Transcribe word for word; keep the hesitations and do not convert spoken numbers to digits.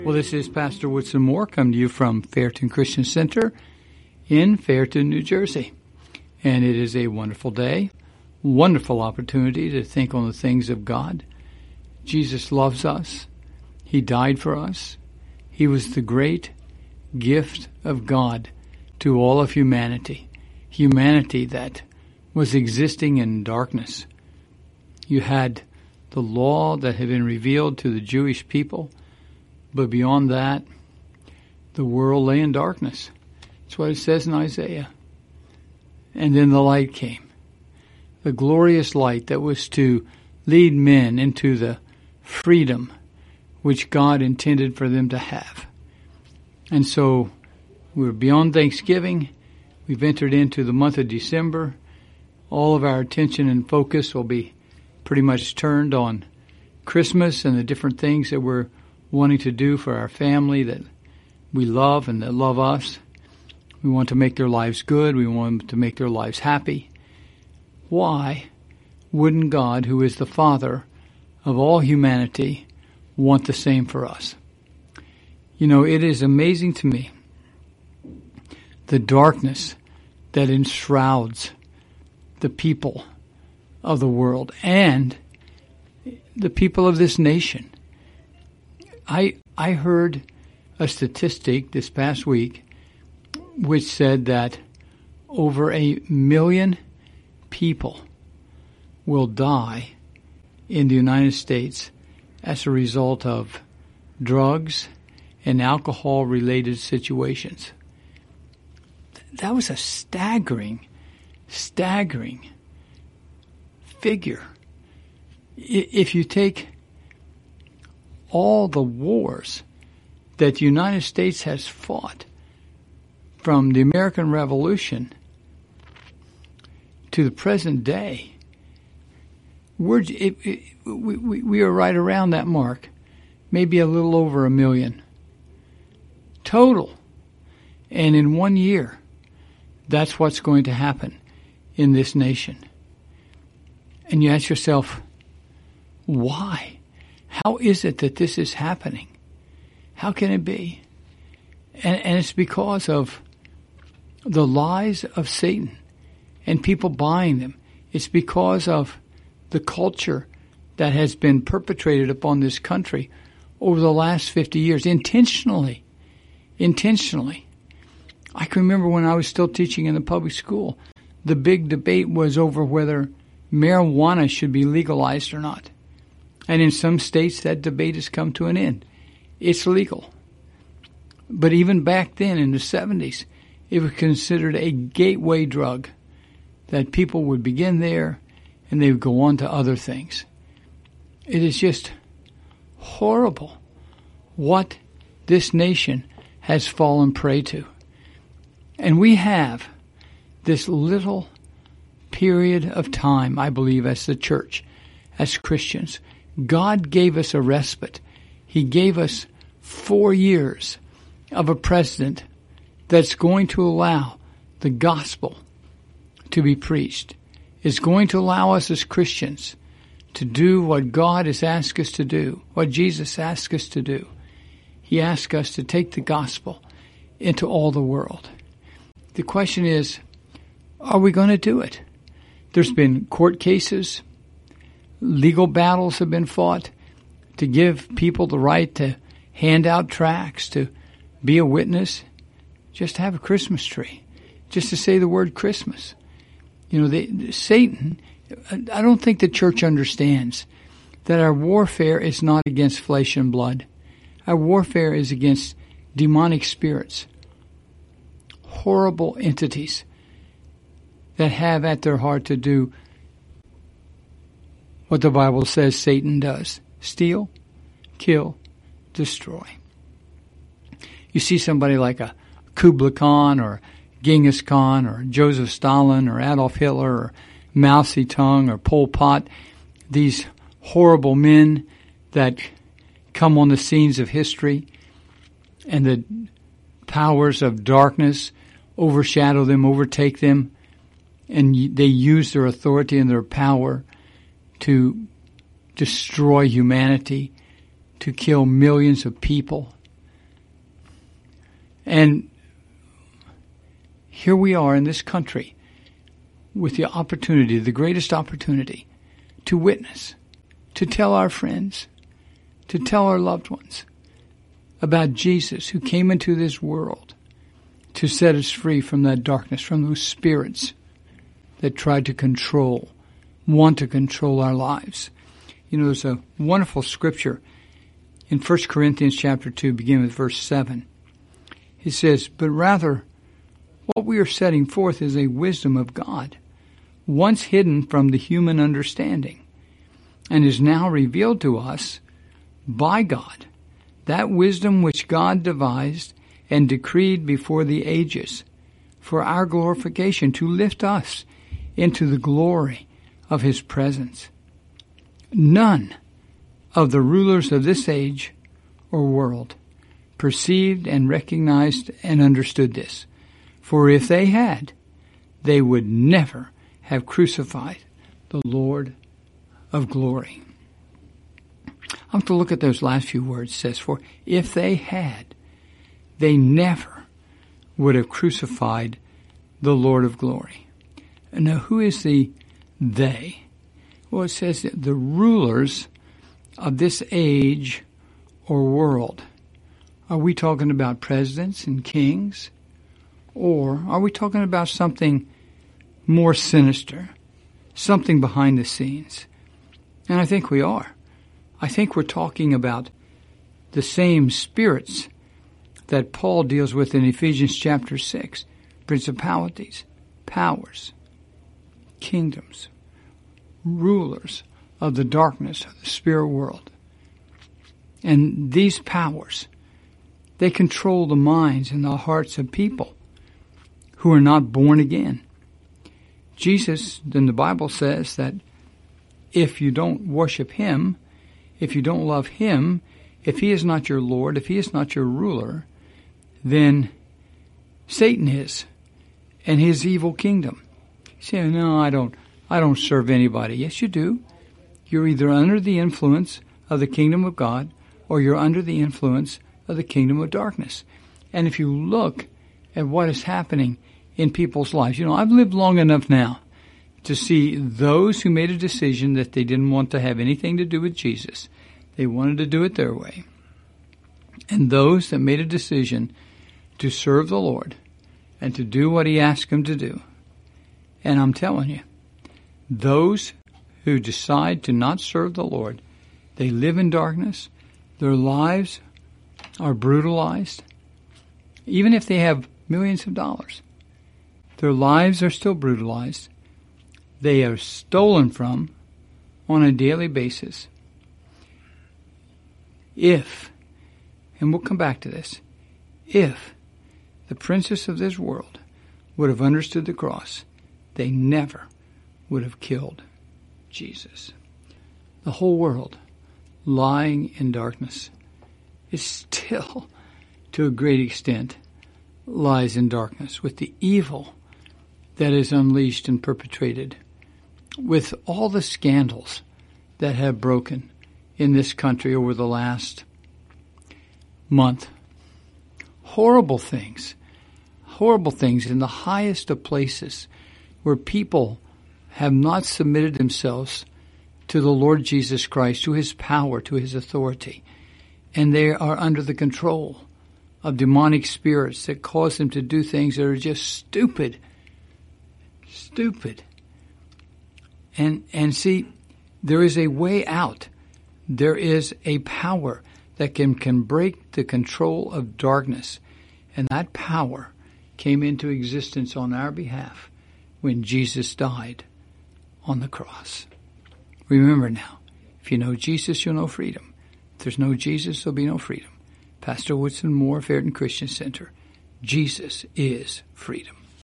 Well, this is Pastor Woodson Moore coming to you from Fairton Christian Center in Fairton, New Jersey. And it is a wonderful day, wonderful opportunity to think on the things of God. Jesus loves us. He died for us. He was the great gift of God to all of humanity, humanity that was existing in darkness. You had the law that had been revealed to the Jewish people, but beyond that, the world lay in darkness. That's what it says in Isaiah. And then the light came, the glorious light that was to lead men into the freedom which God intended for them to have. And so we're beyond Thanksgiving. We've entered into the month of December. All of our attention and focus will be pretty much turned on Christmas and the different things that we're wanting to do for our family that we love and that love us. We want to make their lives good. We want to make their lives happy. Why wouldn't God, who is the Father of all humanity, want the same for us? You know, it is amazing to me the darkness that enshrouds the people of the world and the people of this nation. I I heard a statistic this past week which said that over a million people will die in the United States as a result of drugs and alcohol-related situations. That was a staggering, staggering figure. If you take all the wars that the United States has fought from the American Revolution to the present day, we're, it, it, we, we, we are right around that mark, maybe a little over a million total. And in one year, that's what's going to happen in this nation. And you ask yourself, why? How is it that this is happening? How can it be? And, and it's because of the lies of Satan and people buying them. It's because of the culture that has been perpetrated upon this country over the last fifty years, intentionally. Intentionally. I can remember when I was still teaching in the public school, the big debate was over whether marijuana should be legalized or not. And in some states, that debate has come to an end. It's legal. But even back then, in the seventies, it was considered a gateway drug, that people would begin there and they would go on to other things. It is just horrible what this nation has fallen prey to. And we have this little period of time, I believe, as the church, as Christians. God gave us a respite. He gave us four years of a president that's going to allow the gospel to be preached, is going to allow us as Christians to do what God has asked us to do, what Jesus asked us to do. He asked us to take the gospel into all the world. The question is, are we going to do it? There's been court cases, legal battles have been fought to give people the right to hand out tracts, to be a witness, just to have a Christmas tree, just to say the word Christmas. You know, they, Satan, I don't think the church understands that our warfare is not against flesh and blood. Our warfare is against demonic spirits, horrible entities that have at their heart to do what the Bible says Satan does: steal, kill, destroy. You see somebody like a Kublai Khan or Genghis Khan or Joseph Stalin or Adolf Hitler or Mao Zedong or Pol Pot, these horrible men that come on the scenes of history, and the powers of darkness overshadow them, overtake them, and they use their authority and their power to destroy humanity, to kill millions of people And here we are in this country with the opportunity, the greatest opportunity, to witness, to tell our friends, to tell our loved ones about Jesus who came into this world to set us free from that darkness, from those spirits that tried to control, want to control our lives. You know, there's a wonderful scripture in First Corinthians chapter two, beginning with verse seven. It says, "But rather, what we are setting forth is a wisdom of God, once hidden from the human understanding, and is now revealed to us by God, that wisdom which God devised and decreed before the ages, for our glorification, to lift us into the glory of his presence. None of the rulers of this age or world perceived and recognized and understood this. For if they had, they would never have crucified the Lord of glory." I have to look at those last few words. It says, for if they had, they never would have crucified the Lord of glory. And now, who is the they? Well, it says that the rulers of this age or world. Are we talking about presidents and kings? Or are we talking about something more sinister, something behind the scenes? And I think we are. I think we're talking about the same spirits that Paul deals with in Ephesians chapter six. Principalities, powers, kingdoms, rulers of the darkness of the spirit world. And these powers, they control the minds and the hearts of people who are not born again. Jesus, then the Bible says that if you don't worship him, if you don't love him, if he is not your Lord, if he is not your ruler, then Satan is, and his evil kingdom. You say, no, I don't, I don't serve anybody. Yes, you do. You're either under the influence of the kingdom of God, or you're under the influence of the kingdom of darkness. And if you look at what is happening in people's lives, you know, I've lived long enough now to see those who made a decision that they didn't want to have anything to do with Jesus. They wanted to do it their way. And those that made a decision to serve the Lord and to do what he asked them to do. And I'm telling you, those who decide to not serve the Lord, they live in darkness. Their lives are brutalized. Even if they have millions of dollars, their lives are still brutalized. They are stolen from on a daily basis. If, and we'll come back to this, if the princes of this world would have understood the cross, they never would have killed Jesus. The whole world lying in darkness is still, to a great extent, lies in darkness with the evil that is unleashed and perpetrated, with all the scandals that have broken in this country over the last month. Horrible things, horrible things in the highest of places where people have not submitted themselves to the Lord Jesus Christ, to his power, to his authority. And they are under the control of demonic spirits that cause them to do things that are just stupid. Stupid. And, and see, there is a way out. There is a power that can, can break the control of darkness. And that power came into existence on our behalf when Jesus died on the cross. Remember now, if you know Jesus, you'll know freedom. If there's no Jesus, there'll be no freedom. Pastor Woodson Moore, Fairton Christian Center. Jesus is freedom.